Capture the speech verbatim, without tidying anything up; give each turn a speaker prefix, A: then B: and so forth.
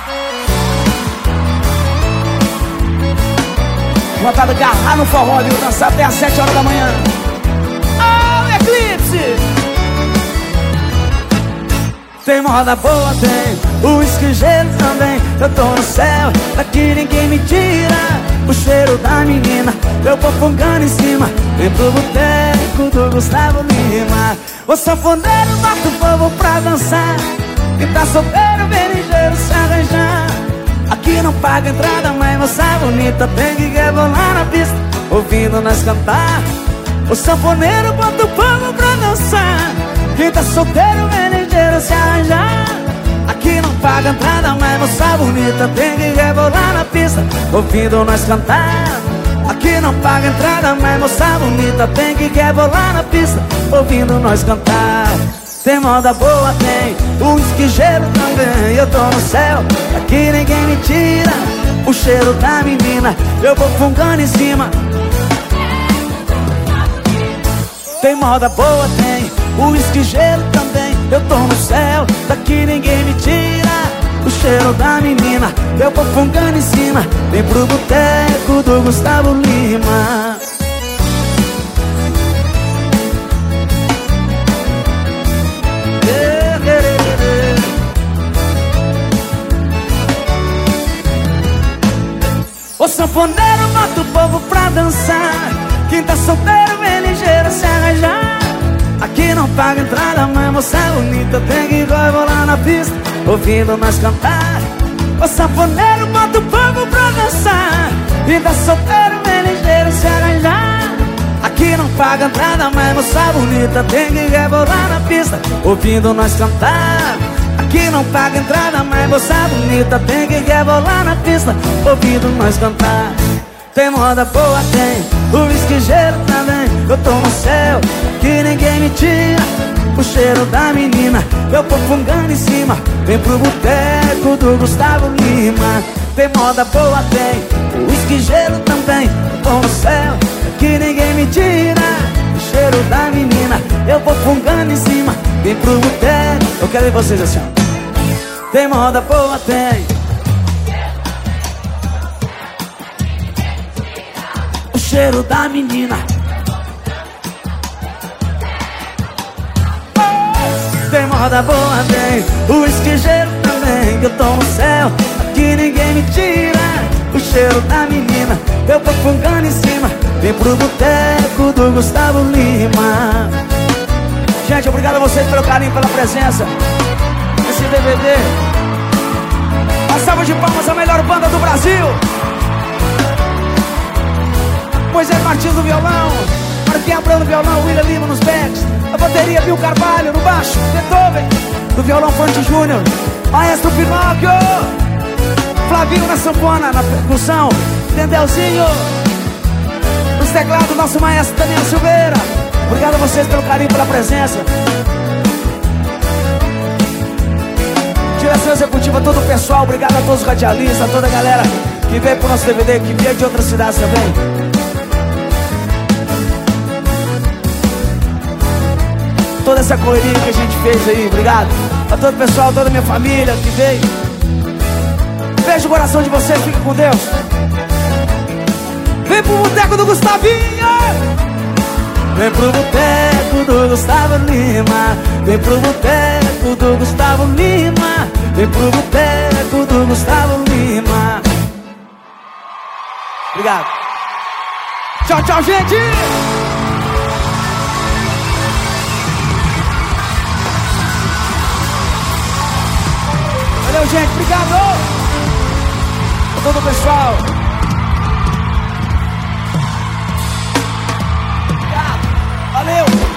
A: Vontade de agarrar no forró, viu? Dançar até às sete horas da manhã. Oh, Eclipse! Tem moda boa, tem o esquigeiro também. Eu tô no céu, daqui ninguém me tira o cheiro da menina, eu vou fungando em cima. Vem pro boteco do Gustavo Lima. O sanfoneiro bota o povo pra dançar. Quem tá solteiro vem ligeiro se arranjar. Aqui não paga entrada, mas moça bonita tem que rebolar na pista, ouvindo nós cantar. O sanfoneiro bota o povo pra dançar. Quem tá solteiro vem ligeiro se arranjar. Aqui não paga entrada, mas moça bonita tem que rebolar na pista, ouvindo nós cantar. Aqui não paga entrada, mas moça bonita tem que rebolar na pista, ouvindo nós cantar. Tem moda boa, tem o esquigeiro também. Eu tô no céu, aqui ninguém me tira o cheiro da menina, eu vou fungando em cima. Tem moda boa, tem o esquigeiro também. Eu tô no céu, daqui ninguém me tira o cheiro da menina, eu vou fungando em cima. Vem pro boteco do Gustavo Lima. O sanfoneiro bota o povo pra dançar. Quem tá solteiro vem ligeiro se arranjar. Aqui não paga entrada, mas moça bonita tem que rebolar na pista, ouvindo nós cantar. O sanfoneiro bota o povo pra dançar. Quem tá solteiro vem ligeiro se arranjar. Aqui não paga entrada, mas moça bonita tem que rebolar na pista, ouvindo nós cantar. Aqui não paga entrada, mas moça bonita tem que rebolar na pista, ouvindo nós cantar. Tem moda boa, tem o esquigeiro também. Eu tô no céu, que ninguém me tira o cheiro da menina, eu vou fungando em cima. Vem pro boteco do Gustavo Lima. Tem moda boa, tem o esquigeiro também. Eu tô no céu, que ninguém me tira o cheiro da menina, eu vou fungando em cima. Vem pro boteco. Eu quero ver vocês assim, ó. Tem moda boa, tem o cheiro da menina. Tem moda boa, tem o esquigeiro também. Eu tô no céu, aqui ninguém me tira o cheiro da menina, eu vou fungando em cima. Vem pro boteco do Gustavo Lima. Gente, obrigado a vocês pelo carinho, pela presença nesse D V D. Uma salva de palmas, a melhor banda do Brasil. Moisés Martins no violão, Marquinhos Abrão no violão, William Lima nos backs, a bateria Bill Carvalho no baixo, Beethoven no violão, Fonte Júnior, Maestro Pinóquio, Flavinho na sanfona, na percussão, Dendelzinho nos teclados, nosso maestro Daniel Silveira. Obrigado a vocês pelo carinho, pela presença. Direção executiva, todo o pessoal, obrigado a todos os radialistas, a toda a galera que veio pro nosso D V D, que veio de outras cidades também. Toda essa correria que a gente fez aí, obrigado a todo o pessoal, toda a minha família que veio. Beijo no coração de vocês, fica com Deus. Vem pro boteco do Gustavinho. Vem pro boteco do Gustavo Lima. Vem pro boteco do Gustavo Lima. Vem pro boteco do Gustavo Lima. Obrigado. Tchau, tchau, gente. Valeu, gente. Obrigado a todo o pessoal. Obrigado. Valeu.